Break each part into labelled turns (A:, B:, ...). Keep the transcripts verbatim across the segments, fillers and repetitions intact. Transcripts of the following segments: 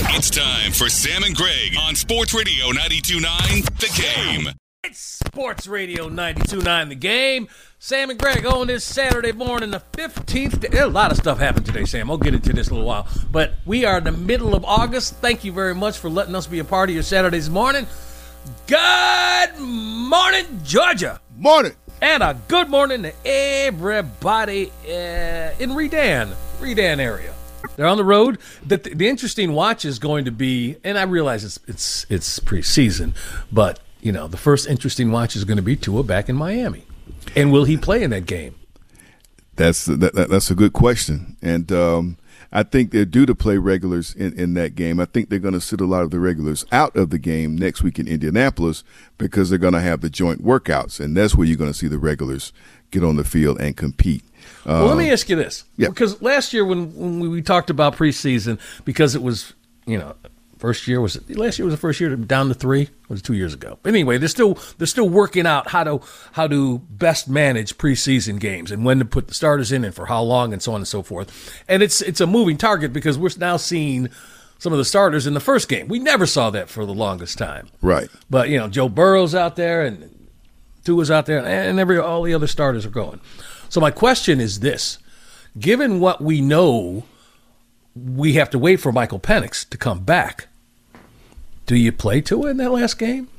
A: It's time for Sam and Greg on Sports Radio ninety-two point nine The Game.
B: It's Sports Radio ninety-two point nine The Game. Sam and Greg on this Saturday morning, the fifteenth. A lot of stuff happened today, Sam. I'll get into this in a little while. But we are in the middle of August. Thank you very much for letting us be a part of your Saturday's morning. Good morning, Georgia.
C: Morning.
B: And a good morning to everybody uh, in Redan, Redan area. They're on the road. The, the interesting watch is going to be, and I realize it's it's it's preseason, but you know the first interesting watch is going to be Tua back in Miami, and will he play in that game?
C: That's that, that, that's a good question, and um, I think they're due to play regulars in, in that game. I think they're going to sit a lot of the regulars out of the game next week in Indianapolis because they're going to have the joint workouts, and that's where you're going to see the regulars get on the field and compete.
B: Well, let me ask you this.
C: Yeah.
B: Because last year when, when we talked about preseason, because it was, you know, first year was last year was the first year down to three. It was two years ago. But anyway, they're still they're still working out how to how to best manage preseason games and when to put the starters in and for how long and so on and so forth. And it's it's a moving target because we're now seeing some of the starters in the first game. We never saw that for the longest time.
C: Right.
B: But you know, Joe Burrow's out there and Tua's out there and every all the other starters are going. So my question is this. Given what we know, we have to wait for Michael Penix to come back. Do you play Tua in that last game?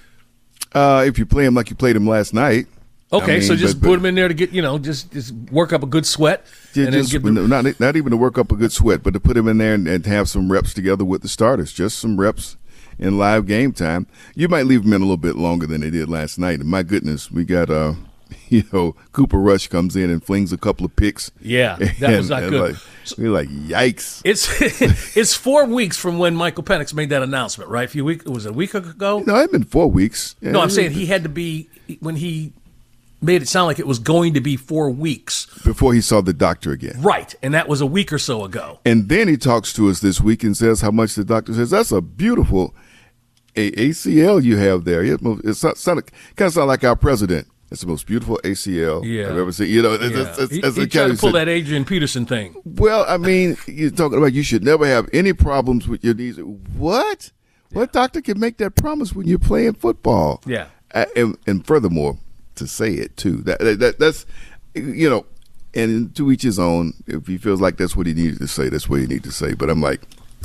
C: Uh, if you play him like you played him last night.
B: Okay,
C: I mean,
B: so just
C: but,
B: put
C: but,
B: him in there to get, you know, just, just work up a good sweat.
C: Yeah,
B: and
C: just,
B: then give them-
C: not, not even to work up a good sweat, but to put him in there and, and have some reps together with the starters, just some reps in live game time. You might leave him in a little bit longer than they did last night. And my goodness, we got uh, – you know, Cooper Rush comes in and flings a couple of picks.
B: Yeah, that
C: and,
B: was not good.
C: Like, we're like, yikes.
B: It's it's four weeks from when Michael Penix made that announcement, right? A few weeks, was it a week ago?
C: No, it's been four weeks.
B: No, I'm saying he had to be, when he made it sound like it was going to be four weeks.
C: Before he saw the doctor again.
B: Right, and that was a week or so ago.
C: And then he talks to us this week and says how much the doctor says, that's a beautiful A C L you have there. It, it sound, sound, kind of sound like our president. It's the most beautiful A C L
B: yeah.
C: I've ever seen. You know,
B: yeah.
C: it's, it's,
B: he,
C: it's
B: he tried to pull that Adrian Peterson thing.
C: Well, I mean, you're talking about you should never have any problems with your knees. What? Yeah. What doctor can make that promise when you're playing football?
B: Yeah.
C: Uh, and, and furthermore, to say it too. That, that that's you know, and to each his own. If he feels like that's what he needed to say, that's what he needed to say. But I'm like,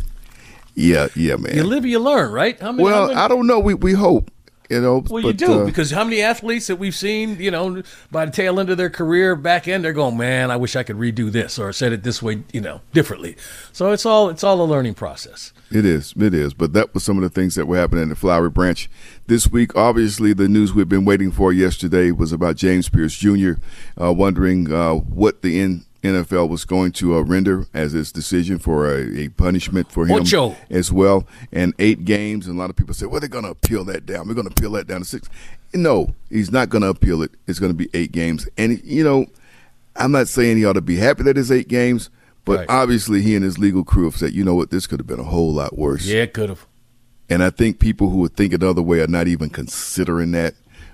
C: yeah, yeah, man.
B: You live, you learn, right? How many,
C: well,
B: how many?
C: I don't know. We we hope. You know,
B: well,
C: but,
B: you do,
C: uh,
B: because how many athletes that we've seen, you know, by the tail end of their career, back end, they're going, man, I wish I could redo this or said it this way, you know, differently. So it's all it's all a learning process.
C: It is, it is. But that was some of the things that were happening in Flowery Branch this week. Obviously, the news we've been waiting for yesterday was about James Pierce Junior, uh, wondering uh, what the N F L was going to uh, render as its decision for a, a punishment for him
B: Ocho.
C: as well. And eight games, and a lot of people say, well, they're going to appeal that down. We're going to appeal that down to six. No, he's not going to appeal it. It's going to be eight games. And, you know, I'm not saying he ought to be happy that it's eight games, but
B: right.
C: obviously he and his legal crew have said, you know what, this could have been a whole lot worse.
B: Yeah, it could have.
C: And I think people who would think another way are not even considering that.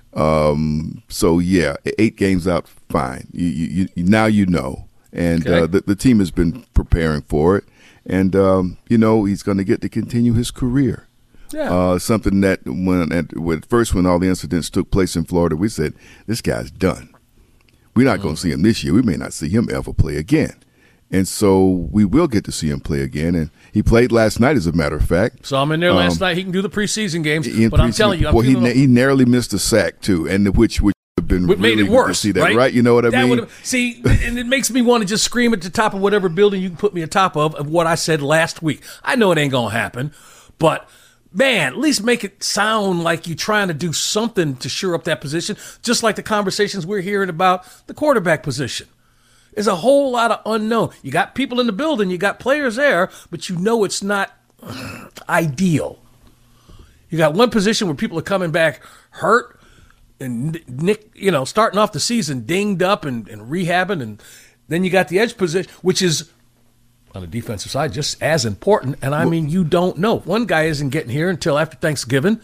C: Um, so, yeah, eight games out, fine. You, you, you, now you know. And
B: okay.
C: uh, the, the team has been preparing for it. And, um, you know, he's going to get to continue his career.
B: Yeah.
C: Uh, something that when at, when first when all the incidents took place in Florida, we said, this guy's done. We're not mm. going to see him this year. We may not see him ever play again. And so we will get to see him play again. And he played last night, as a matter of fact.
B: Saw him in there last
C: um,
B: night. He can do the preseason games.
C: But
B: preseason, I'm telling you, I'm
C: well, he,
B: feeling
C: he narrowly missed a sack, too, and which which have been
B: What
C: really
B: made it
C: good
B: worse,
C: to see that,
B: right?
C: right? You know what I
B: that
C: mean?
B: See, and it makes me want to just scream at the top of whatever building you can put me atop of, of what I said last week. I know it ain't going to happen, but, man, at least make it sound like you're trying to do something to shore up that position, just like the conversations we're hearing about the quarterback position. There's a whole lot of unknown. You got people in the building, you got players there, but you know it's not ideal. You got one position where people are coming back hurt, and Nick, you know, starting off the season dinged up and, and rehabbing, and then you got the edge position, which is on the defensive side just as important. And I mean, you don't know. One guy isn't getting here until after Thanksgiving,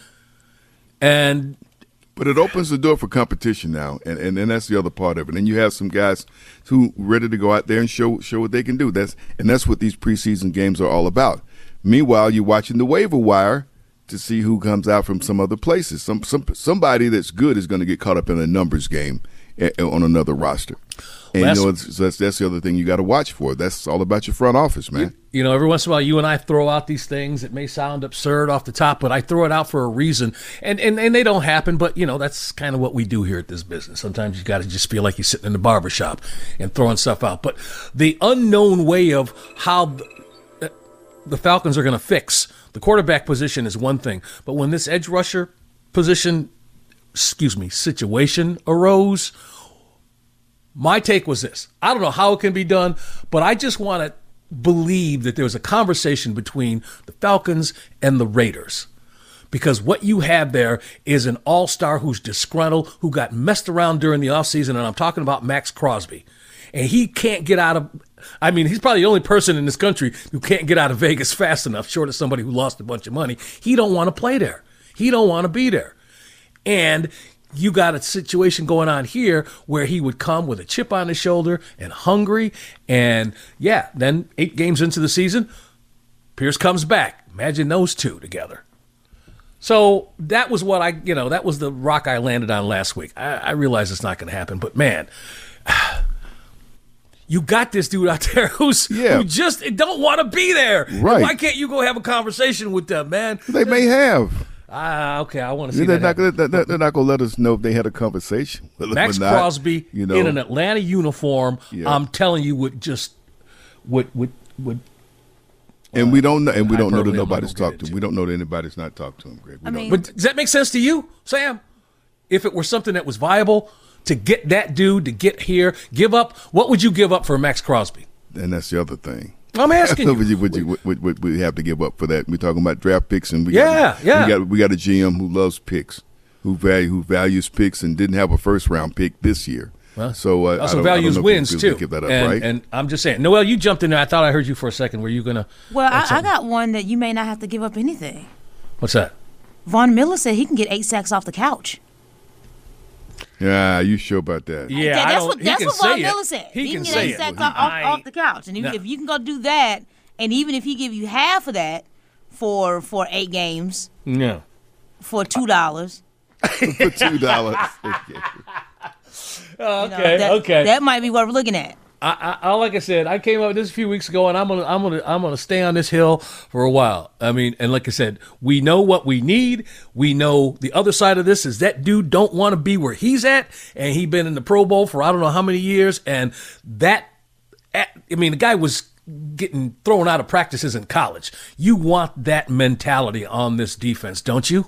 B: and
C: but it opens the door for competition now, and, and, and that's the other part of it. And you have some guys who ready to go out there and show show what they can do. That's and that's what these preseason games are all about. Meanwhile, you're watching the waiver wire to see who comes out from some other places. Some, some somebody that's good is going to get caught up in a numbers game on another roster. And
B: Last,
C: you know, it's, that's, that's the other thing you got to watch for. That's all about your front office, man.
B: You, you know, every once in a while, you and I throw out these things. It may sound absurd off the top, but I throw it out for a reason. And and, and they don't happen, but, you know, that's kind of what we do here at this business. Sometimes you got to just feel like you're sitting in the barbershop and throwing stuff out. But the unknown way of how the, the Falcons are going to fix the quarterback position is one thing. But when this edge rusher position, excuse me, situation arose, my take was this. I don't know how it can be done, but I just want to believe that there was a conversation between the Falcons and the Raiders. Because what you have there is an all-star who's disgruntled, who got messed around during the offseason, and I'm talking about Max Crosby. And he can't get out of – I mean, he's probably the only person in this country who can't get out of Vegas fast enough, short of somebody who lost a bunch of money. He don't want to play there. He don't want to be there. And – you got a situation going on here where he would come with a chip on his shoulder and hungry. And, yeah, then eight games into the season, Pierce comes back. Imagine those two together. So that was what I, you know, that was the rock I landed on last week. I, I realize it's not going to happen. But, man, you got this dude out there who's
C: yeah.
B: who just don't want to be there.
C: Right.
B: Why can't you go have a conversation with them, man?
C: They may have.
B: Ah, okay. I want to see
C: they're
B: that.
C: Not gonna, they're, they're not going to let us know if they had a conversation.
B: Max
C: not,
B: Crosby
C: you know,
B: in an Atlanta uniform,
C: yeah.
B: I'm telling you, would just would would would.
C: And we don't know, and we don't know that
B: hyperbole,
C: nobody's
B: I'm not gonna
C: talked
B: get
C: to him. We don't know that anybody's not talked to him, Greg. We
D: I
C: don't
D: mean-
C: know.
B: But does that make sense to you, Sam? If it were something that was viable to get that dude to get here, give up. What would you give up for Max Crosby?
C: And that's the other thing.
B: I'm asking
C: would
B: you.
C: you, would you would, would, would we have to give up for that? We're talking about draft picks, and we
B: Yeah,
C: got,
B: yeah.
C: we got we got a G M who loves picks, who value who values picks, and didn't have a first round pick this year.
B: Well,
C: so uh,
B: also
C: I don't,
B: values
C: I don't know if
B: wins
C: we
B: too.
C: Give that up,
B: and,
C: right?
B: and I'm just saying, Noel, you jumped in there. I thought I heard you for a second. Were you gonna?
D: Well, I, I got one that you may not have to give up anything.
B: What's that?
D: Von Miller said he can get eight sacks off the couch.
C: Yeah, you sure about that?
B: Yeah,
D: That-
B: I
D: that's
B: don't,
D: what
B: he
D: that's
B: can
D: what
B: say
D: Von
B: it.
D: Miller said.
B: He,
D: He,
B: can
D: can
B: say
D: get eight
B: it.
D: sacks
B: Well,
D: off, off,
B: I-
D: off the couch, and if,
B: No.
D: if you can go do that, and even if he give you half of that for for eight games
B: No.
D: for two dollars,
C: For two dollars.
B: Okay.
D: that,
B: okay.
D: that might be what we're looking at.
B: I, I, like I said, I came up with this a few weeks ago, and I'm gonna, I'm gonna, I'm gonna stay on this hill for a while. I mean, and like I said, we know what we need. We know the other side of this is that dude don't want to be where he's at, and he been in the Pro Bowl for I don't know how many years, and that, I mean, the guy was getting thrown out of practices in college. You want that mentality on this defense, don't you?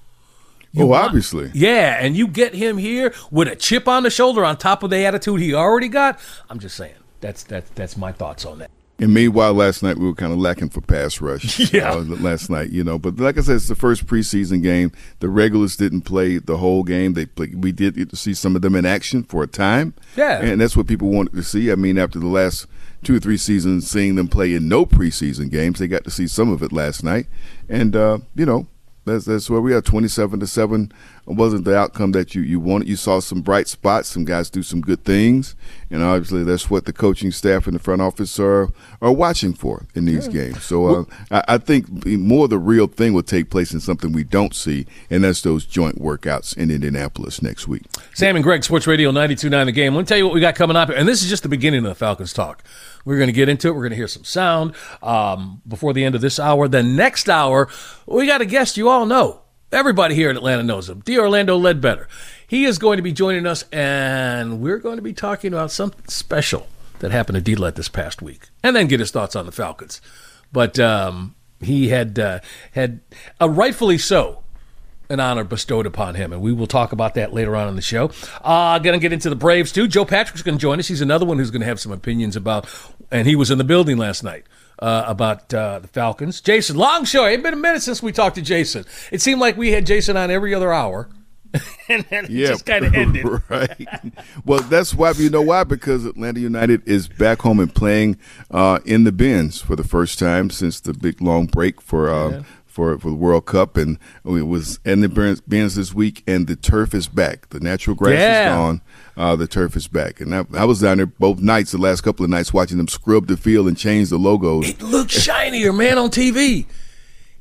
B: You
C: Oh,
B: want-
C: obviously.
B: Yeah, and you get him here with a chip on the shoulder on top of the attitude he already got. I'm just saying. That's that's that's my thoughts on that.
C: And meanwhile, last night we were kind of lacking for pass rush.
B: Yeah.
C: uh, last night, you know. But like I said, it's the first preseason game. The regulars didn't play the whole game. They play, we did get to see some of them in action for a time.
B: Yeah.
C: And that's what people wanted to see. I mean, after the last two or three seasons, seeing them play in no preseason games, they got to see some of it last night. And, uh, you know, That's that's where we are. Twenty-seven to seven wasn't the outcome that you, you wanted. You saw some bright spots. Some guys do some good things, and obviously that's what the coaching staff and the front office are are watching for in these games. So uh, I, I think more the real thing will take place in something we don't see, and that's those joint workouts in Indianapolis next week.
B: Sam and Greg, Sports Radio ninety-two point nine The Game. Let me tell you what we got coming up, and this is just the beginning of the Falcons talk. We're going to get into it. We're going to hear some sound um, before the end of this hour. The next hour, we got a guest you all know. Everybody here in Atlanta knows him, D. Orlando Ledbetter. He is going to be joining us, and we're going to be talking about something special that happened to D-Let this past week, and then get his thoughts on the Falcons. But um, he had, uh, had uh, rightfully so, an honor bestowed upon him, and we will talk about that later on in the show. Uh, going to get into the Braves, too. Joe Patrick's going to join us. He's another one who's going to have some opinions about, and he was in the building last night, uh, about uh, the Falcons. Jason Longshore. It's been a minute since we talked to Jason. It seemed like we had Jason on every other hour, and then it
C: Yeah,
B: just kind of ended.
C: Right. Well, that's why. You know why? Because Atlanta United is back home and playing uh, in the Benz for the first time since the big long break for uh,
B: Yeah.
C: for for the World Cup, and it was in the Benz Benz this week, and the turf is back. The natural grass
B: Yeah.
C: is gone. Uh, the turf is back, and I, I was down there both nights, the last couple of nights, watching them scrub the field and change the logos.
B: It looks shinier, man, on T V.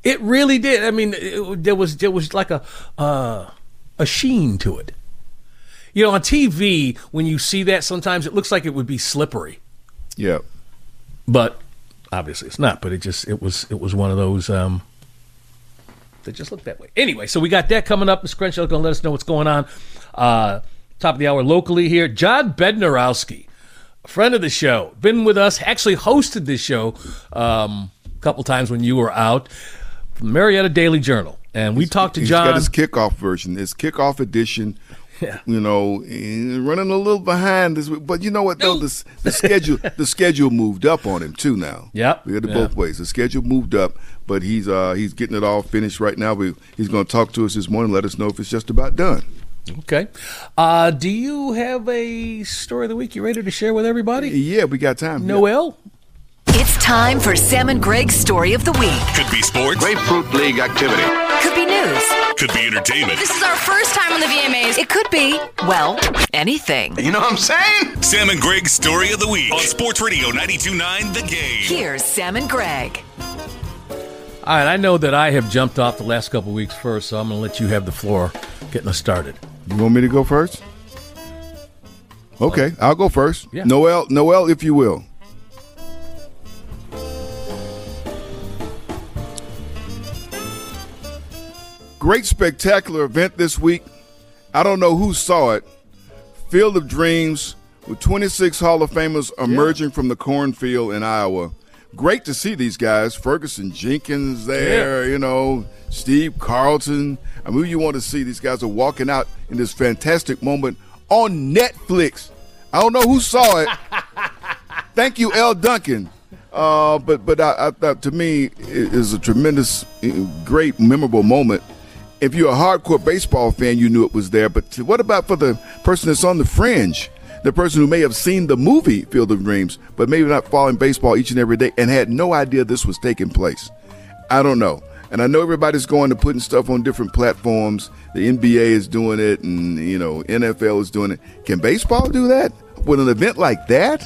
B: It really did. I mean, it, there was there was like a uh, a sheen to it. You know, on T V, when you see that, sometimes it looks like it would be slippery.
C: Yeah.
B: But obviously it's not. But it just it was it was one of those um, that just looked that way. Anyway, so we got that coming up. Mister Crenshaw is going to let us know what's going on. Uh, top of the hour locally here. John Bednarowski, a friend of the show, been with us, actually hosted this show um, a couple times when you were out. From the Marietta Daily Journal. And we he's, talked to
C: he's
B: John.
C: He's got his kickoff version, his kickoff edition. Yeah. You know, running a little behind this, but you know what though, the, the schedule the schedule moved up on him too now.
B: Yep.
C: We had it
B: yeah.
C: both ways. The schedule moved up, but he's uh, he's getting it all finished right now. We, he's going to talk to us this morning, let us know if it's just about done.
B: Okay. Uh, do you have a story of the week you ready to share with everybody?
C: Yeah, we got time.
B: Noel?
C: Yeah.
E: It's time for Sam and Greg's Story of the Week.
A: Could be sports.
F: Grapefruit League activity.
E: Could be news.
A: Could be entertainment.
G: This is our first time on the V M As.
E: It could be, well, anything.
F: You know what I'm saying?
A: Sam and Greg's Story of the Week on Sports Radio ninety-two point nine The Game.
E: Here's Sam and Greg.
B: All right, I know that I have jumped off the last couple of weeks first, so I'm going to let you have the floor getting us started.
C: You want me to go first? Okay, I'll go first.
B: Yeah.
C: Noel, Noel, if you will. Great spectacular event this week. I don't know who saw it. Field of Dreams with twenty-six Hall of Famers emerging yeah. from the cornfield in Iowa. Great to see these guys. Ferguson Jenkins there, yeah. you know, Steve Carlton. I mean, you want to see these guys are walking out in this fantastic moment on Netflix. I don't know who saw it. Thank you, L. Duncan. Uh, but but I, I thought to me it is a tremendous, great, memorable moment. If you're a hardcore baseball fan, you knew it was there. But what about for the person that's on the fringe, the person who may have seen the movie Field of Dreams, but maybe not following baseball each and every day and had no idea this was taking place? I don't know. And I know everybody's going to putting stuff on different platforms. The N B A is doing it, and, you know, N F L is doing it. Can baseball do that with an event like that?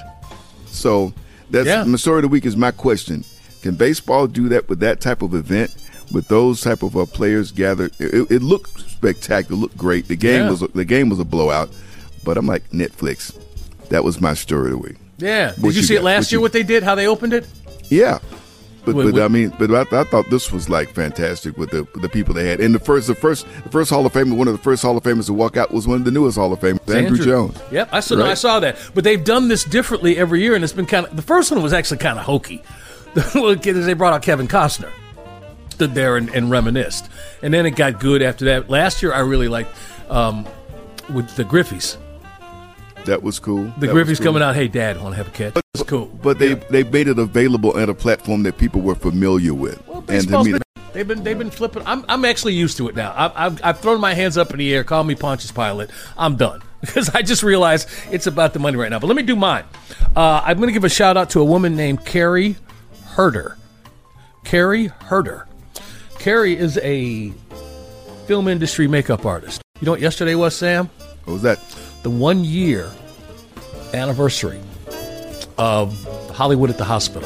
C: So that's
B: yeah.
C: my story of the week is my question. Can baseball do that with that type of event? With those type of uh, players gathered, it, it looked spectacular. It looked great. The game
B: yeah.
C: was the game was a blowout, but I'm like Netflix. That was my story of the week.
B: Yeah. Did
C: what
B: you,
C: you
B: see
C: got?
B: it last
C: what
B: year?
C: you...
B: What they did? How they opened it?
C: Yeah, but
B: Wait,
C: but
B: wait.
C: I mean, but I, I thought this was like fantastic with the with the people they had. And the first the first the first Hall of Famer, one of the first Hall of Famers to walk out was one of the newest Hall of Famers, Andrew,
B: Andrew
C: Jones.
B: Yep, I saw.
C: Right?
B: No, I saw that. But they've done this differently every year, and it's been kind of. The first one was actually kind of hokey. The little kid, they brought out Kevin Costner. Stood there and, and reminisced, and then it got good after that. Last year, I really liked um, with the Griffies.
C: That was cool.
B: The
C: that
B: Griffies
C: cool.
B: coming out. Hey, Dad, want to have a catch? That's cool.
C: But they
B: yeah.
C: they made it available at a platform that people were familiar with.
B: Well,
C: and to
B: baseball's
C: me,
B: been, they've been they've been flipping. I'm I'm actually used to it now. I've I've, I've thrown my hands up in the air. Call me Pontius Pilate. I'm done because I just realized it's about the money right now. But let me do mine. Uh, I'm going to give a shout out to a woman named Carrie Herder. Carrie Herder. Carrie is a film industry makeup artist. You know what yesterday was, Sam?
C: what was that?
B: The one year anniversary of Hollywood at the Hospital,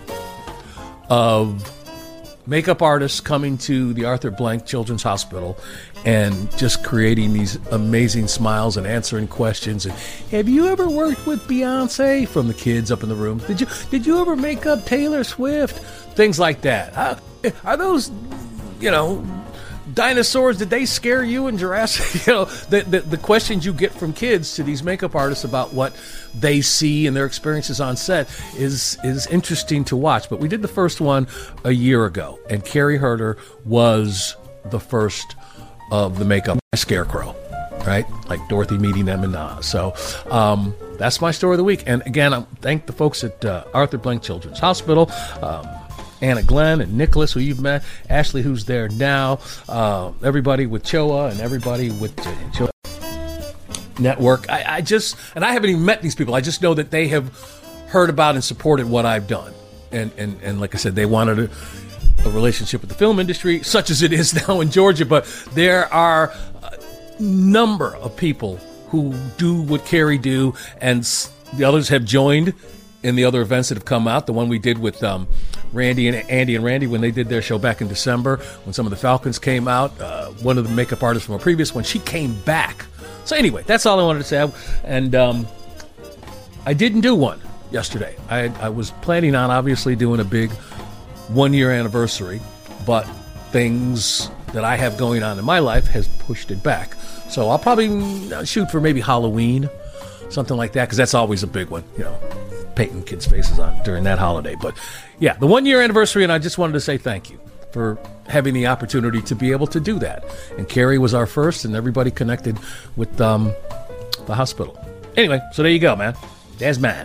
B: of makeup artists coming to the Arthur Blank Children's Hospital and just creating these amazing smiles and answering questions. And have you ever worked with Beyonce? From the kids up in the room. Did you did you ever make up Taylor Swift? Things like that. Uh, are those, you know, dinosaurs, did they scare you in Jurassic? You know, the, the the questions you get from kids to these makeup artists about what they see and their experiences on set is is interesting to watch. But we did the first one a year ago, and Carrie Herder was the first of the makeup scarecrow, right? Like Dorothy meeting them in Oz. So um, that's my story of the week. And again, I thank the folks at uh, Arthur Blank Children's Hospital. Um, Anna Glenn and Nicholas, who you've met, Ashley, who's there now, uh, everybody with C H O A and everybody with the C H O A Network. I, I just, and I haven't even met these people. I just know that they have heard about and supported what I've done. And and, and like I said, they wanted a, a relationship with the film industry, such as it is now in Georgia. But there are a number of people who do what Carrie do, and the others have joined in the other events that have come out. The one we did with um, Randy and Andy and Randy when they did their show back in December, when some of the Falcons came out. Uh, one of the makeup artists from a previous one, she came back. So anyway, that's all I wanted to say. And um, I didn't do one yesterday. I, I was planning on obviously doing a big one-year anniversary, but things that I have going on in my life has pushed it back. So I'll probably shoot for maybe Halloween, something like that, because that's always a big one, you know, painting kids' faces on during that holiday. But yeah, the one-year anniversary, and I just wanted to say thank you for having the opportunity to be able to do that. And Carrie was our first, and everybody connected with um, the hospital. Anyway, so there you go, man. There's mine.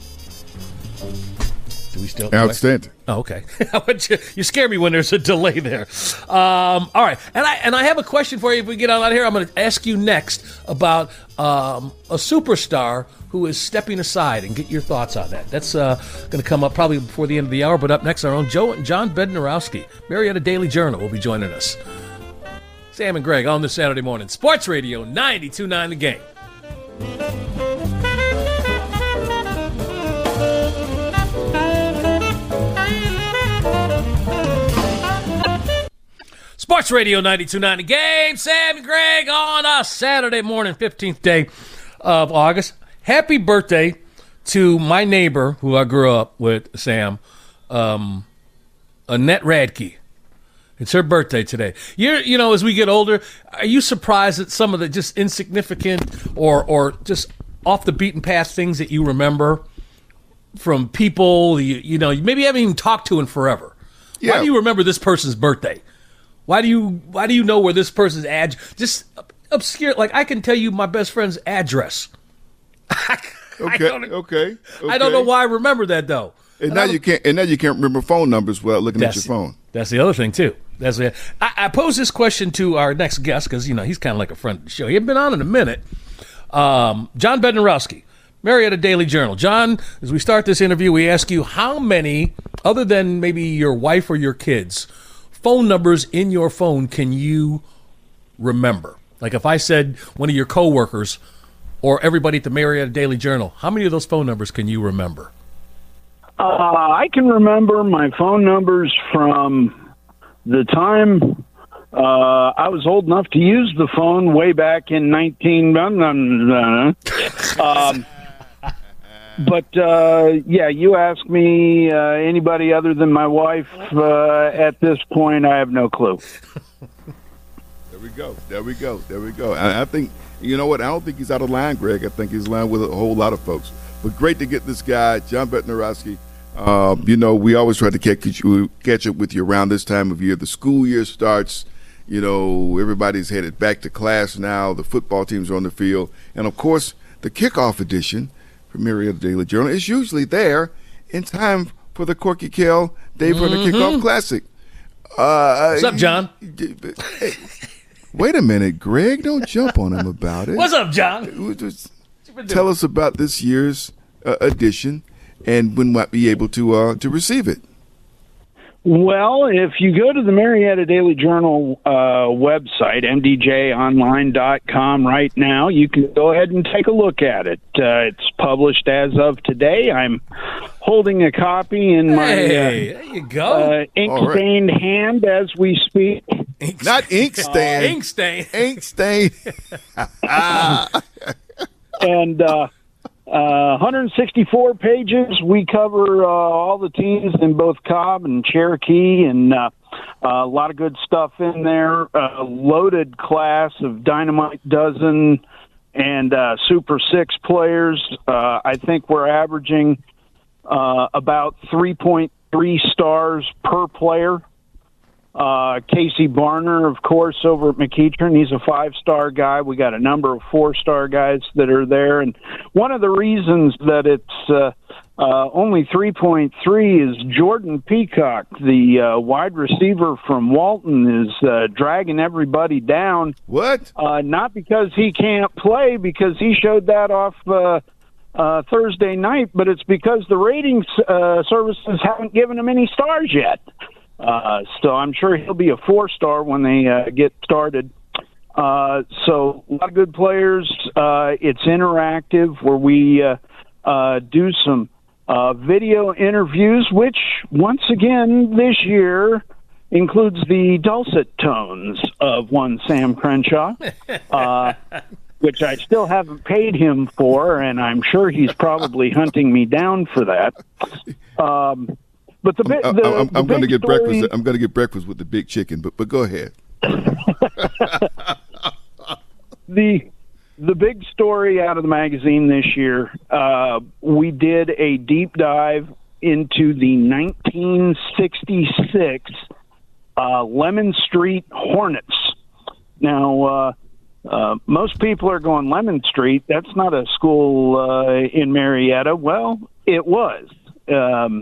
B: Do we still?
C: Outstanding.
B: Oh, okay. you, you scare me when there's a delay there. Um, all right, and I and I have a question for you. If we get out of here, I'm going to ask you next about um, a superstar who is stepping aside, and get your thoughts on that. That's uh, going to come up probably before the end of the hour. But up next, our own Joe John Bednarowski, Marietta Daily Journal, will be joining us. Sam and Greg on this Saturday morning, Sports Radio ninety-two point nine The Game. Sports Radio ninety-two point nine The Game. Sam and Greg on a Saturday morning, fifteenth day of August. Happy birthday to my neighbor who I grew up with, Sam, um, Annette Radke. It's her birthday today. You're, you know, as we get older, are you surprised at some of the just insignificant or or just off the beaten path things that you remember from people you, you know, you maybe haven't even talked to in forever?
C: Yeah.
B: Why do you remember this person's birthday? Why do you why do you know where this person's ad just obscure? Like, I can tell you my best friend's address. I,
C: Okay,
B: I don't,
C: okay, okay.
B: I don't know why I remember that though.
C: And,
B: And
C: now
B: I
C: you can't. And now you can't remember phone numbers without looking at your
B: That's-
C: phone.
B: That's the other thing too. That's the, I, I posed this question to our next guest because you know he's kind of like a friend of the show. He hadn't been on in a minute. Um, John Bednarowski, Marietta Daily Journal. John, as we start this interview, we ask you how many, other than maybe your wife or your kids, phone numbers in your phone can you remember? Like if I said one of your coworkers or everybody at the Marietta Daily Journal, how many of those phone numbers can you remember?
H: Uh, I can remember my phone numbers from the time uh, I was old enough to use the phone way back in nineteen. Um, but uh, yeah, you ask me uh, anybody other than my wife uh, at this point, I have no clue.
C: There we go. There we go. There we go. I, I think, you know what? I don't think he's out of line, Greg. I think he's in line with a whole lot of folks. But great to get this guy, John Bednarowski. Um, you know, we always try to catch, you, catch up with you around this time of year. The school year starts. You know, everybody's headed back to class now. The football teams are on the field. And, of course, the kickoff edition for Marietta Daily Journal is usually there in time for the Corky Kell Day for the Kickoff Classic. Uh,
B: What's up, John?
C: Hey, wait a minute, Greg. Don't jump on him about it.
B: What's up, John?
C: Just tell us about this year's uh, edition and when might be able to uh, to receive it.
H: Well, if you go to the Marietta Daily Journal uh, website, m d j online dot com right now, you can go ahead and take a look at it. Uh, it's published as of today. I'm holding a copy in my
B: Hey,
H: uh,
B: there you go.
H: uh, ink-stained
C: right.
H: hand as we speak.
C: Not ink stain.
B: Ink stain.
C: Ink stain.
H: And uh, uh, one hundred sixty-four pages. We cover uh, all the teams in both Cobb and Cherokee, and uh, a lot of good stuff in there. A loaded class of Dynamite Dozen and uh, Super Six players. Uh, I think we're averaging uh, about three point three stars per player. Uh, Casey Barner, of course, over at McEachern. He's a five-star guy. We got a number of four-star guys that are there. And one of the reasons that it's uh, uh, only three point three is Jordan Peacock, the uh, wide receiver from Walton, is uh, dragging everybody down.
C: What?
H: Uh, not because he can't play, because he showed that off uh, uh, Thursday night, but it's because the ratings uh, services haven't given him any stars yet. Uh, so I'm sure he'll be a four-star when they uh, get started. Uh, so a lot of good players. Uh, it's interactive where we uh, uh, do some uh, video interviews, which once again this year includes the dulcet tones of one Sam Crenshaw, uh, which I still haven't paid him for, and I'm sure he's probably hunting me down for that. Um, but the, the,
C: I'm,
H: the
C: I'm, I'm going to get
H: story,
C: breakfast. I'm going to get breakfast with the big chicken. But but go ahead.
H: the the big story out of the magazine this year, uh, we did a deep dive into the nineteen sixty-six uh, Lemon Street Hornets. Now, uh, uh, most people are going, Lemon Street, that's not a school uh, in Marietta. Well, it was. Um,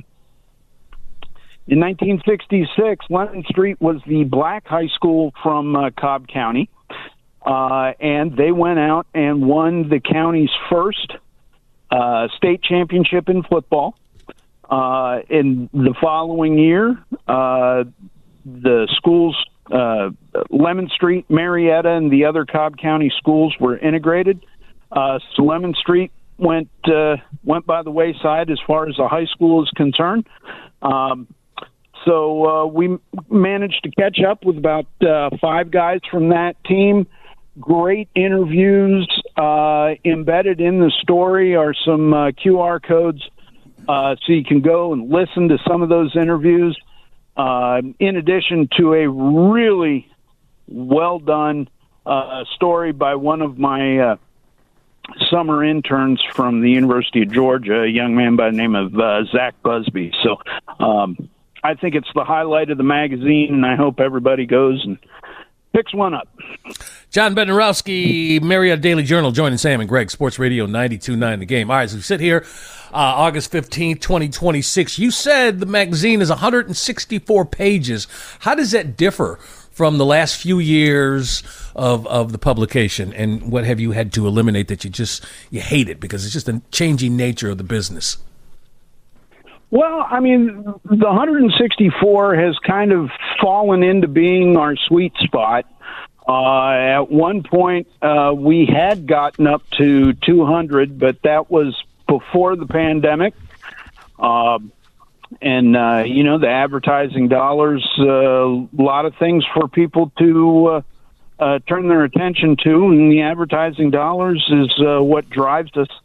H: in nineteen sixty-six, Lemon Street was the black high school from uh, Cobb County. Uh, and they went out and won the county's first uh, state championship in football. Uh, in the following year, uh, the schools, uh, Lemon Street, Marietta, and the other Cobb County schools were integrated. Uh, so Lemon Street went uh, went by the wayside as far as the high school is concerned. Um, so uh, we managed to catch up with about uh, five guys from that team. Great interviews. Uh, embedded in the story are some uh, Q R codes, uh, so you can go and listen to some of those interviews. Uh, in addition to a really well done uh, story by one of my uh, summer interns from the University of Georgia, a young man by the name of uh, Zach Busby. So um, I think it's the highlight of the magazine, and I hope everybody goes and picks one up.
B: John Bednarowski, Marietta Daily Journal, joining Sam and Greg, Sports Radio ninety-two point nine The Game. All right, so we sit here, uh, August fifteenth, twenty twenty-six. You said the magazine is one hundred sixty-four pages. How does that differ from the last few years of, of the publication, and what have you had to eliminate that you just you hate it because it's just a changing nature of the business?
H: Well, I mean, the one hundred sixty-four has kind of fallen into being our sweet spot. Uh, at one point, uh, we had gotten up to two hundred, but that was before the pandemic. Uh, and, uh, you know, the advertising dollars, uh, a lot of things for people to uh, uh, turn their attention to, and the advertising dollars is uh, what drives us,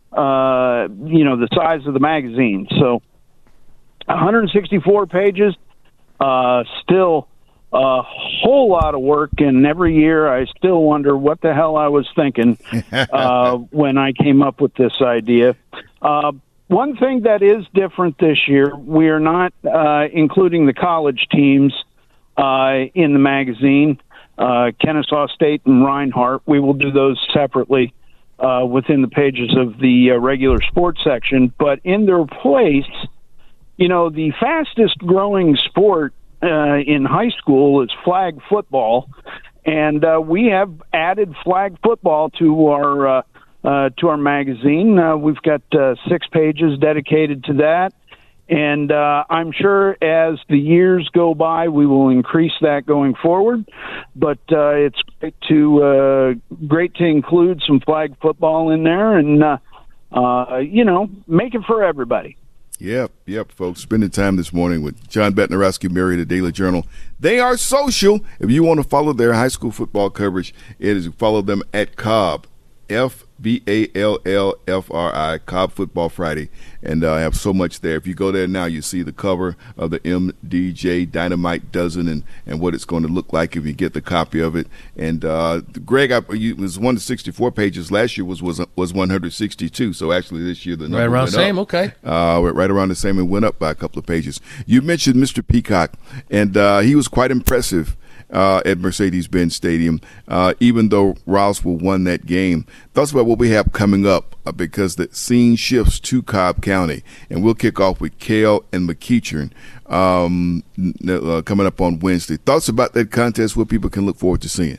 H: uh, you know, the size of the magazine. So one hundred sixty-four pages, uh, still a whole lot of work, and every year I still wonder what the hell I was thinking uh, when I came up with this idea. Uh, one thing that is different this year, we are not uh, including the college teams uh, in the magazine, uh, Kennesaw State and Reinhardt. We will do those separately uh, within the pages of the uh, regular sports section, but in their place, you know, the fastest growing sport uh, in high school is flag football, and uh, we have added flag football to our uh, uh, to our magazine. Uh, we've got uh, six pages dedicated to that, and uh, I'm sure as the years go by, we will increase that going forward. But uh, it's great to uh, great to include some flag football in there, and uh, uh, you know, make it for everybody.
C: Yep, yep, folks. Spending time this morning with John Bednarowski, Marietta Daily Journal. They are social. If you want to follow their high school football coverage, it is follow them at Cobb, F B A L L F R I, Cobb Football Friday. And uh, I have so much there. If you go there now, you see the cover of the M D J Dynamite Dozen and, and what it's going to look like if you get the copy of it. And uh, Greg, I, you, it was one hundred sixty-four pages. Last year was was was one hundred sixty-two. So actually this year the number
B: right around
C: went
B: the same.
C: up.
B: Okay,
C: uh, right around the same, and went up by a couple of pages. You mentioned Mister Peacock, and uh, he was quite impressive Uh, at Mercedes-Benz Stadium, uh, even though Roswell won that game. Thoughts about what we have coming up, uh, because the scene shifts to Cobb County, and we'll kick off with Cale and McEachern um, uh, coming up on Wednesday. Thoughts about that contest, what people can look forward to seeing?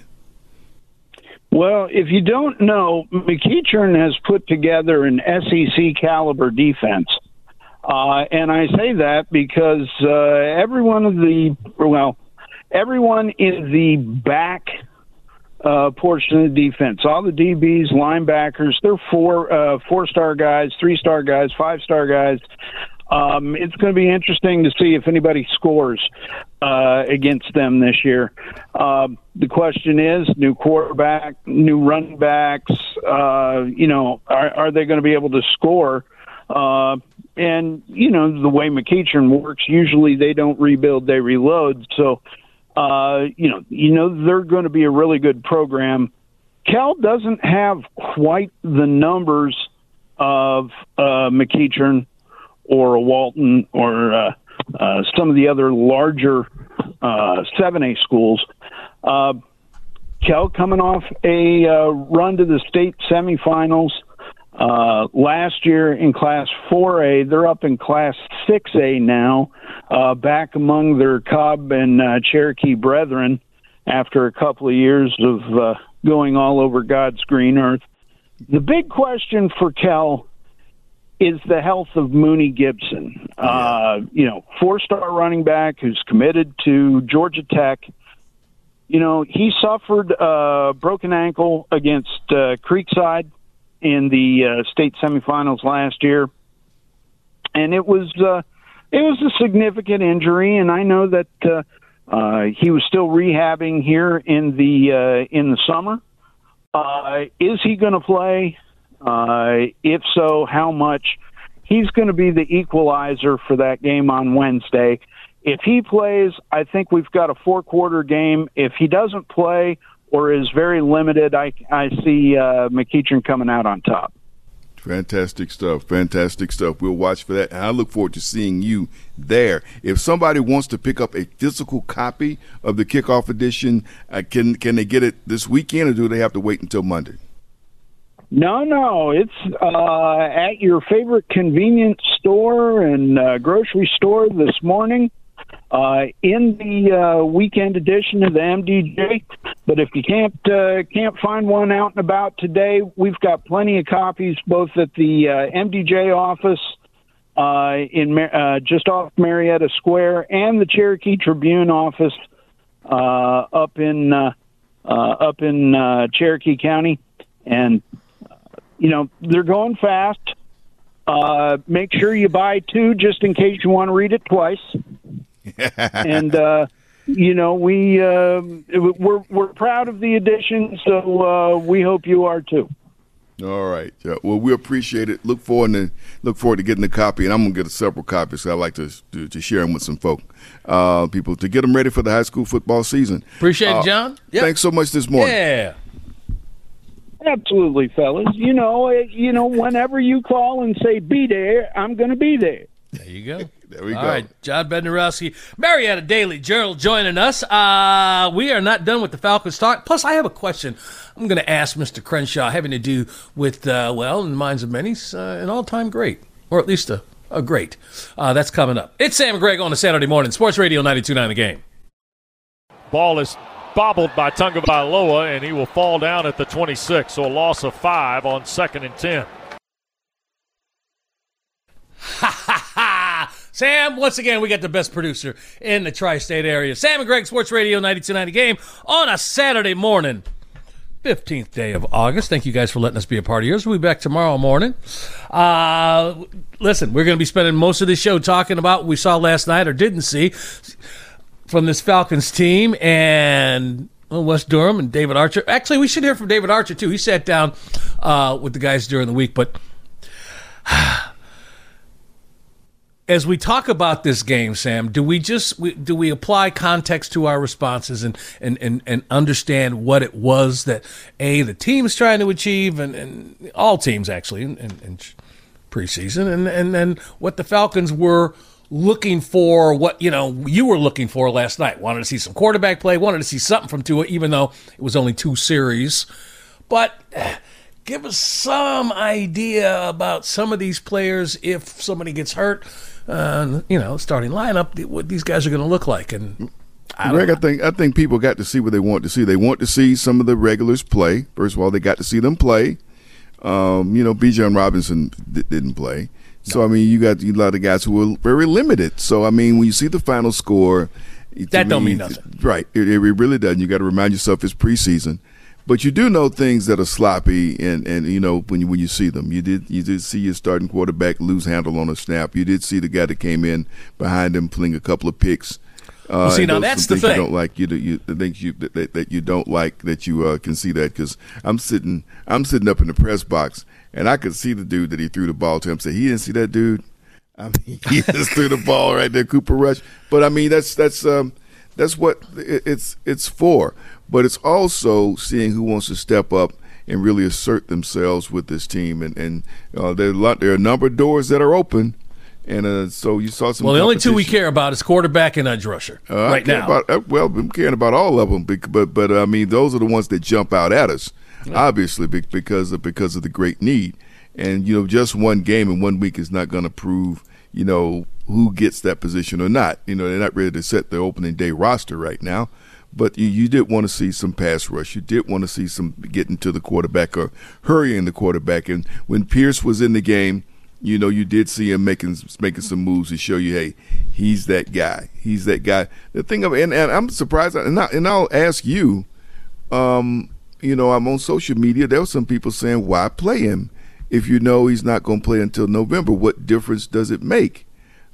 H: Well, if you don't know, McEachern has put together an S E C caliber defense. Uh, and I say that because uh, every one of the, well, everyone in the back uh, portion of the defense. All the D Bs, linebackers, they're four uh, four-star guys, three-star guys, five-star guys. Um, it's going to be interesting to see if anybody scores uh, against them this year. Uh, the question is, new quarterback, new running backs, uh, you know, are, are they going to be able to score? Uh, and, you know, the way McEachern works, usually they don't rebuild, they reload. So, uh, you know, you know they're going to be a really good program. Cal doesn't have quite the numbers of uh, McEachern or a Walton or uh, uh, some of the other larger uh, seven A schools. Uh, Cal coming off a uh, run to the state semifinals uh, last year in Class four A. They're up in Class six A now, uh, back among their Cobb and uh, Cherokee brethren after a couple of years of uh, going all over God's green earth. The big question for Cal is the health of Mooney Gibson. Uh, you know, four-star running back who's committed to Georgia Tech. You know, he suffered a broken ankle against uh, Creekside in the uh, state semifinals last year. And it was uh, it was a significant injury, and I know that uh, uh, he was still rehabbing here in the uh, in the summer. Uh, is he going to play? Uh, if so, how much? He's going to be the equalizer for that game on Wednesday. If he plays, I think we've got a four-quarter game. If he doesn't play or is very limited, I, I see uh, McEachern coming out on top.
C: Fantastic stuff. Fantastic stuff. We'll watch for that, and I look forward to seeing you there. If somebody wants to pick up a physical copy of the kickoff edition, uh, can can they get it this weekend, or do they have to wait until Monday?
H: No, no, it's uh, at your favorite convenience store and uh, grocery store this morning uh, in the uh, weekend edition of the M D J. But if you can't uh, can't find one out and about today, we've got plenty of copies both at the uh, M D J office uh, in uh, just off Marietta Square and the Cherokee Tribune office uh, up in uh, uh, up in uh, Cherokee County. And you know, they're going fast. Uh, make sure you buy two just in case you want to read it twice. and, uh, you know, we, uh, we're, we're proud of the edition, so uh, we hope you are too.
C: All right. Yeah, well, we appreciate it. Look forward to look forward to getting the copy, and I'm gonna get several copies. So I like to, to to share them with some folk, uh, people, to get them ready for the high school football season.
B: Appreciate
C: uh,
B: it, John. Yep.
C: Thanks so much this morning.
B: Yeah.
H: Absolutely, fellas. You know, you know, whenever you call and say be there, I'm going to be there.
B: There you go.
C: There we
B: All
C: go.
B: right, John Bednarowski, Marietta Daily Journal joining us. Uh, we are not done with the Falcons talk. Plus, I have a question I'm going to ask Mister Crenshaw having to do with, uh, well, in the minds of many, uh, an all-time great, or at least a, a great. Uh, that's coming up. It's Sam and Greg on a Saturday morning. Sports Radio ninety-two point nine The Game.
I: Ball is bobbled by Tagovailoa, and he will fall down at the twenty-six, so a loss of five on second and ten.
B: Ha, ha, ha. Sam, once again, we got the best producer in the tri-state area. Sam and Greg, Sports Radio ninety-two point nine The Game on a Saturday morning, fifteenth day of August. Thank you guys for letting us be a part of yours. We'll be back tomorrow morning. Uh, listen, we're going to be spending most of this show talking about what we saw last night or didn't see from this Falcons team and well, Wes Durham and David Archer. Actually, we should hear from David Archer, too. He sat down uh, with the guys during the week. But as we talk about this game, Sam, do we just we, do we apply context to our responses and, and, and, and understand what it was that, A, the team's trying to achieve, and, and all teams, actually, in, in, in preseason, and, and, and what the Falcons were looking for, what, you know, you were looking for last night. Wanted to see some quarterback play, wanted to see something from Tua, even though it was only two series. But eh, give us some idea about some of these players if somebody gets hurt, uh, you know, starting lineup, what these guys are going to look like. And I
C: Greg, I think I think people got to see what they want to see. They want to see some of the regulars play. First of all, they got to see them play. Um, you know, Bijan Robinson d- didn't play. So, I mean, you got a lot of guys who were very limited. So, I mean, when you see the final score,
B: that don't mean nothing.
C: Right. It, it really doesn't. You got to remind yourself it's preseason. But you do know things that are sloppy, and, and you know when you when you see them, you did you did see your starting quarterback lose handle on a snap. You did see the guy that came in behind him fling a couple of picks. Uh,
B: well, see, now that's the thing.
C: You don't like you, you the things you that, that you don't like that you uh, can see that because I'm sitting I'm sitting up in the press box and I could see the dude that he threw the ball to him. Say he didn't see that dude. I mean, he just threw the ball right there, Cooper Rush. But I mean, that's that's um, that's what it's it's for. But it's also seeing who wants to step up and really assert themselves with this team. And and uh, there are a lot, there are a number of doors that are open. And uh, so you saw some.
B: Well, the only two we care about is quarterback and edge rusher
C: uh,
B: right now.
C: About, uh, well, I'm caring about all of them, but but, but uh, I mean, those are the ones that jump out at us, yeah. obviously, because of because of the great need. And you know, just one game in one week is not going to prove, you know, who gets that position or not. You know, they're not ready to set the opening day roster right now. But you, you did want to see some pass rush. You did want to see some getting to the quarterback or hurrying the quarterback. And when Pierce was in the game, you know, you did see him making making some moves to show you, hey, he's that guy. He's that guy. The thing of, and, and I'm surprised, and, I, and I'll ask you, um, you know, I'm on social media. There were some people saying, why play him if you know he's not going to play until November? What difference does it make?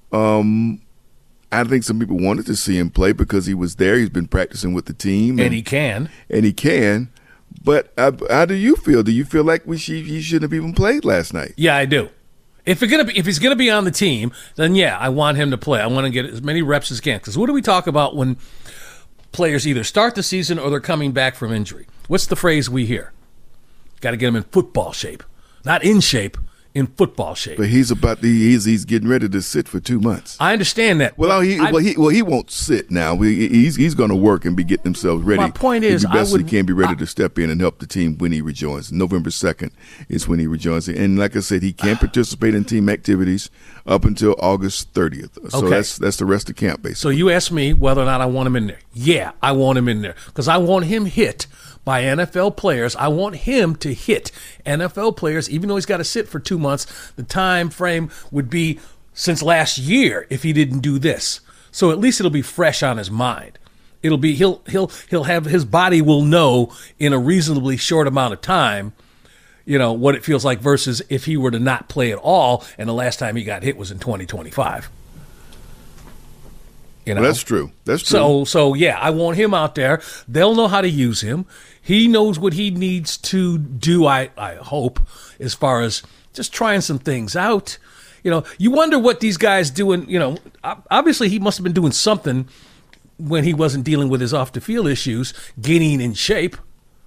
C: Um, I think some people wanted to see him play because he was there. He's been practicing with the team.
B: And, and he can.
C: And he can. But uh, how do you feel? Do you feel like we should, he shouldn't have even played last night?
B: Yeah, I do. If it's gonna be, if he's gonna be on the team, then yeah, I want him to play. I want to get as many reps as he can. Because what do we talk about when players either start the season or they're coming back from injury? What's the phrase we hear? Got to get them in football shape, not in shape, in football shape.
C: But he's about the, he's he's getting ready to sit for two months.
B: I understand that.
C: Well, he I, well he well he won't sit now. He's he's going to work and be getting himself ready.
B: My point is,
C: the best
B: I would,
C: he can be ready
B: I,
C: to step in and help the team when he rejoins. November second is when he rejoins, and like I said, he can't participate in team activities up until August thirtieth. So
B: okay.
C: that's that's the rest of camp, basically.
B: So you asked me whether or not I want him in there. Yeah, I want him in there because I want him hit by N F L players. I want him to hit N F L players, even though he's got to sit for two months. The time frame would be since last year if he didn't do this. So at least it'll be fresh on his mind. It'll be he'll he'll he'll have his body will know in a reasonably short amount of time, you know, what it feels like versus if he were to not play at all and the last time he got hit was in twenty twenty-five. You know?
C: Well, that's true. That's true.
B: So, so yeah, I want him out there. They'll know how to use him. He knows what he needs to do, I, I hope, as far as just trying some things out. You know, you wonder what these guys doing. You know, obviously he must have been doing something when he wasn't dealing with his off-the-field issues, getting in shape.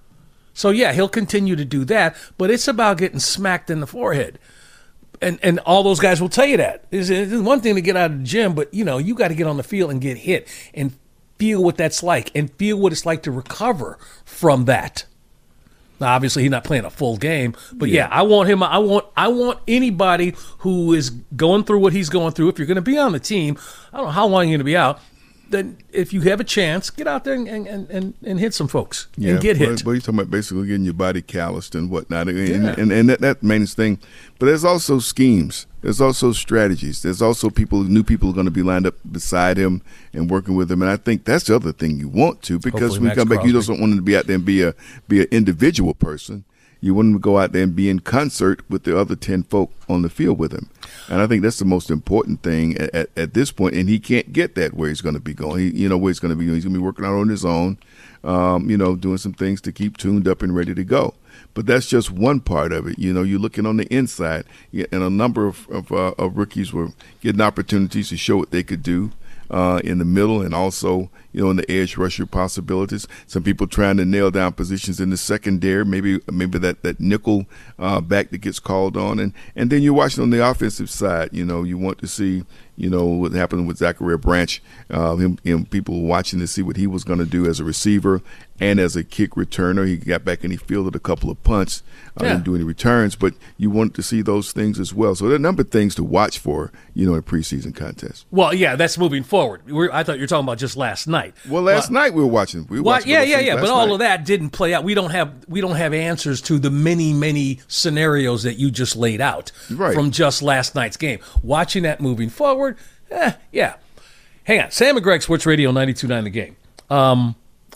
B: So, yeah, he'll continue to do that, but it's about getting smacked in the forehead. And and all those guys will tell you that. It's, it's one thing to get out of the gym, but, you know, you got to get on the field and get hit and feel what that's like and feel what it's like to recover from that. Now, obviously, he's not playing a full game, but, yeah, yeah I want him. I want I want anybody who is going through what he's going through. If you're going to be on the team, I don't know how long you're going to be out. Then if you have a chance, get out there and and, and, and hit some folks
C: yeah,
B: and get
C: but,
B: hit.
C: But you're talking about basically getting your body calloused and whatnot. And,
B: yeah.
C: and, and, and that, that main thing. But there's also schemes. There's also strategies. There's also people, new people are going to be lined up beside him and working with him. And I think that's the other thing you want to because
B: Hopefully
C: when
B: Max
C: you come back,
B: Crosby.
C: you just don't want him to be out there and be a be an individual person. You want him to go out there and be in concert with the other ten folk on the field with him. And I think that's the most important thing at, at, at this point. And he can't get that where he's going to be going. He, you know, where he's going to be. He's going to be working out on his own, um, you know, doing some things to keep tuned up and ready to go. But that's just one part of it. You know, you're looking on the inside, and a number of, of, uh, of rookies were getting opportunities to show what they could do. Uh, in the middle and also, you know, in the edge rusher possibilities. Some people trying to nail down positions in the secondary, maybe maybe that, that nickel uh, back that gets called on. And, and then you're watching on the offensive side, you know, you want to see, you know, what happened with Zachariah Branch, uh, him, him, people watching to see what he was going to do as a receiver and as a kick returner. He got back and he fielded a couple of punts. I uh, yeah. didn't do any returns, but you want to see those things as well. So there are a number of things to watch for, you know, in preseason contests.
B: Well, yeah, that's moving forward. We're, I thought you were talking about just last night.
C: Well, last well, night we were watching. We were well, watching
B: yeah, yeah, yeah. But all
C: night.
B: of that didn't play out. We don't have we don't have answers to the many, many scenarios that you just laid out
C: right.
B: from just last night's game. Watching that moving forward, eh, yeah. Hang on. Sam and Greg, Sports Radio ninety-two point nine The Game. Um,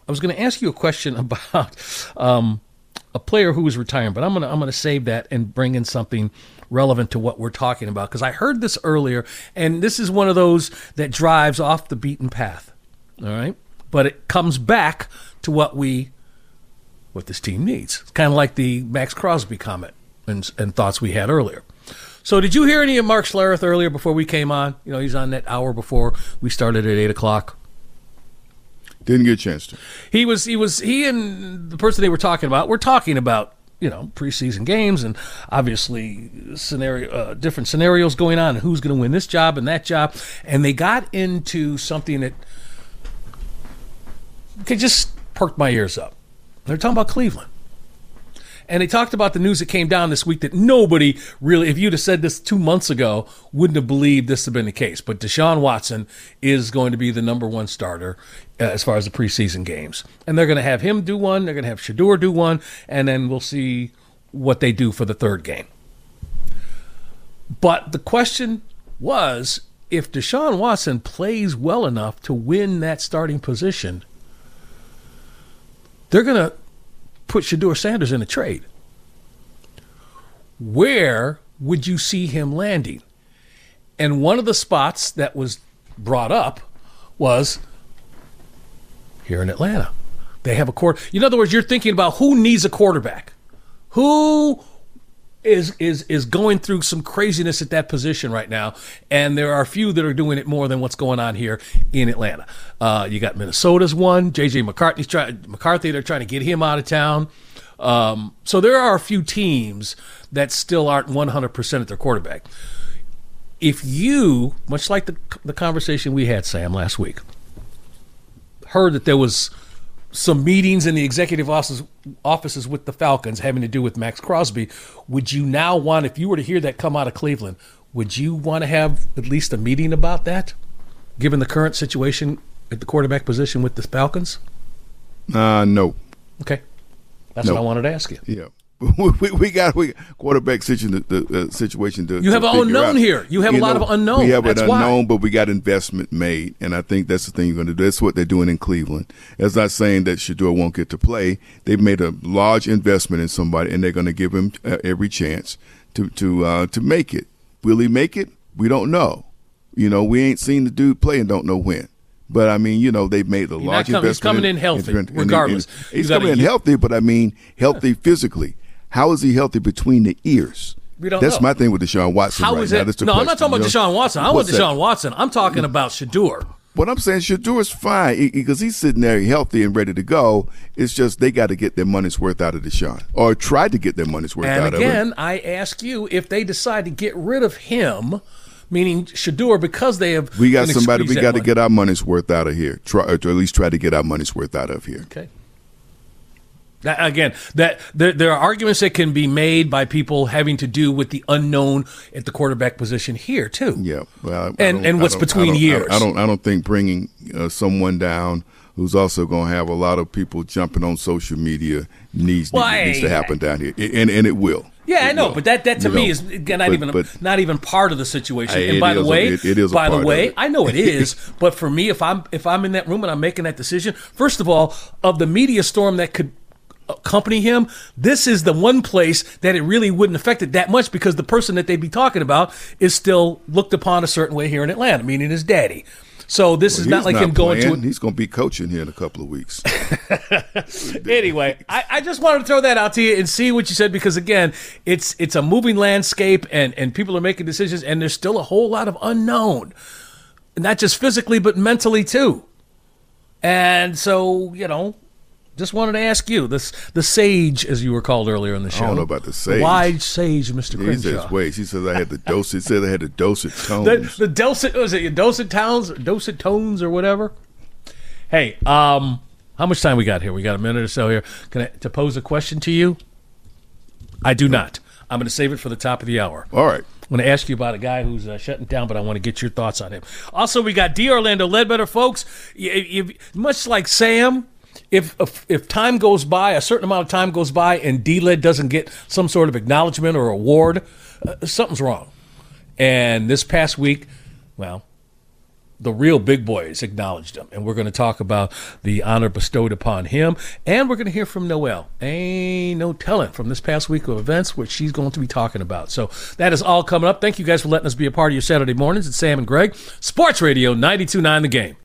B: I was going to ask you a question about um, a player who was retiring, but I'm going to I'm going to save that and bring in something relevant to what we're talking about, because I heard this earlier, and this is one of those that drives off the beaten path. All right, but it comes back to what we what this team needs. It's kind of like the Max Crosby comment and, and thoughts we had earlier. So did you hear any of Mark Schlereth earlier before we came on? You know, he's on that hour before we started at eight o'clock.
C: Didn't get a chance to.
B: He was, he was, he and the person they were talking about were talking about, you know, preseason games and obviously scenario, uh, different scenarios going on and who's going to win this job and that job. And they got into something that okay, just perked my ears up. They're talking about Cleveland. And they talked about the news that came down this week that nobody really, if you'd have said this two months ago, wouldn't have believed this had been the case. But Deshaun Watson is going to be the number one starter uh, as far as the preseason games. And they're going to have him do one, they're going to have Shedeur do one, and then we'll see what they do for the third game. But the question was, if Deshaun Watson plays well enough to win that starting position, they're going to put Shedeur Sanders in a trade. Where would you see him landing? And one of the spots that was brought up was here in Atlanta. They have a quarter. In other words, you're thinking about who needs a quarterback. Who is is is going through some craziness at that position right now, and there are a few that are doing it more than what's going on here in Atlanta. Uh, you got Minnesota's one, J J McCarthy's trying McCarthy. They're trying to get him out of town. Um, so there are a few teams that still aren't one hundred percent at their quarterback. If you, much like the the conversation we had, Sam, last week, heard that there was some meetings in the executive offices, offices with the Falcons having to do with Max Crosby, would you now want, if you were to hear that come out of Cleveland, would you want to have at least a meeting about that, given the current situation at the quarterback position with the Falcons?
C: Uh, no.
B: Okay. That's no. what I wanted to ask you.
C: Yeah. We, we got we quarterback situation the, the uh, situation to
B: you have
C: to
B: an unknown
C: out.
B: here. You have
C: you
B: a lot
C: know,
B: of unknown.
C: We have
B: that's
C: an unknown,
B: why.
C: but we got investment made, and I think that's the thing you're going to do. That's what they're doing in Cleveland. It's not saying that Shedeur won't get to play. They've made a large investment in somebody, and they're going to give him uh, every chance to to uh, to make it. Will he make it? We don't know. You know, we ain't seen the dude play and don't know when. But, I mean, you know, they've made a
B: He's
C: large
B: come,
C: investment.
B: He's coming in, in healthy, in, in,
C: In,
B: regardless.
C: in, he's coming in healthy, but, I mean, healthy physically. How is he healthy between the ears?
B: We don't
C: That's
B: know.
C: my thing with Deshaun Watson
B: How
C: right
B: is
C: now.
B: it?
C: That's the
B: no,
C: question,
B: I'm not talking about
C: you know?
B: Deshaun Watson. I want Deshaun that? Watson. I'm talking about Shedeur.
C: What I'm saying, Shedeur is fine because he's sitting there healthy and ready to go. It's just they got to get their money's worth out of Deshaun, or try to get their money's worth
B: and
C: out
B: again,
C: of him.
B: And again, I ask you, if they decide to get rid of him, meaning Shedeur, because they have
C: we got somebody we got to
B: money.
C: get our money's worth out of here, try, or to at least try to get our money's worth out of here.
B: Okay. That, again, that there, there are arguments that can be made by people having to do with the unknown at the quarterback position here too.
C: Yeah, well, I,
B: and
C: I
B: and what's
C: I
B: between
C: I
B: years.
C: I don't. I don't think bringing uh, someone down who's also going to have a lot of people jumping on social media needs
B: well,
C: needs, needs to
B: I,
C: happen down here, and and it will.
B: Yeah,
C: it
B: I know,
C: will.
B: but that, that to
C: you
B: me
C: know,
B: is again, not
C: but,
B: even
C: but,
B: not even part of the situation.
C: I,
B: and by the
C: is,
B: way,
C: it, it is
B: by the
C: part
B: way,
C: of it.
B: I know it is, but for me, if I'm if I'm in that room and I'm making that decision, first of all, of the media storm that could accompany him, this is the one place that it really wouldn't affect it that much, because the person that they'd be talking about is still looked upon a certain way here in Atlanta, meaning his daddy. So this
C: well,
B: is not like
C: not
B: him going
C: playing.
B: to.
C: He's going to be coaching here in a couple of weeks.
B: Anyway, I, I just wanted to throw that out to you and see what you said, because again, it's it's a moving landscape, and and people are making decisions, and there's still a whole lot of unknown, not just physically but mentally too. And so, you know, just wanted to ask you, this the sage, as you were called earlier in the show.
C: I don't know about the sage.
B: The wise sage, Mister
C: He
B: Crenshaw.
C: says, wait, she says I had the dosage, said I had the dosage tones.
B: The, the dulcet, was it your dulcet tones, dulcet tones or whatever? Hey, um, how much time we got here? We got a minute or so here. Can I, to pose a question to you? I do not. I'm going to save it for the top of the hour.
C: All right.
B: I'm going to ask you about a guy who's uh, shutting down, but I want to get your thoughts on him. Also, we got D. Orlando Ledbetter, folks. You, you, much like Sam, if, if if time goes by, a certain amount of time goes by, and D-Led doesn't get some sort of acknowledgement or award, uh, something's wrong. And this past week, well, the real big boys acknowledged him. And we're going to talk about the honor bestowed upon him. And we're going to hear from Noelle. Ain't no telling from this past week of events, which she's going to be talking about. So that is all coming up. Thank you guys for letting us be a part of your Saturday mornings. It's Sam and Greg, Sports Radio ninety-two point nine The Game.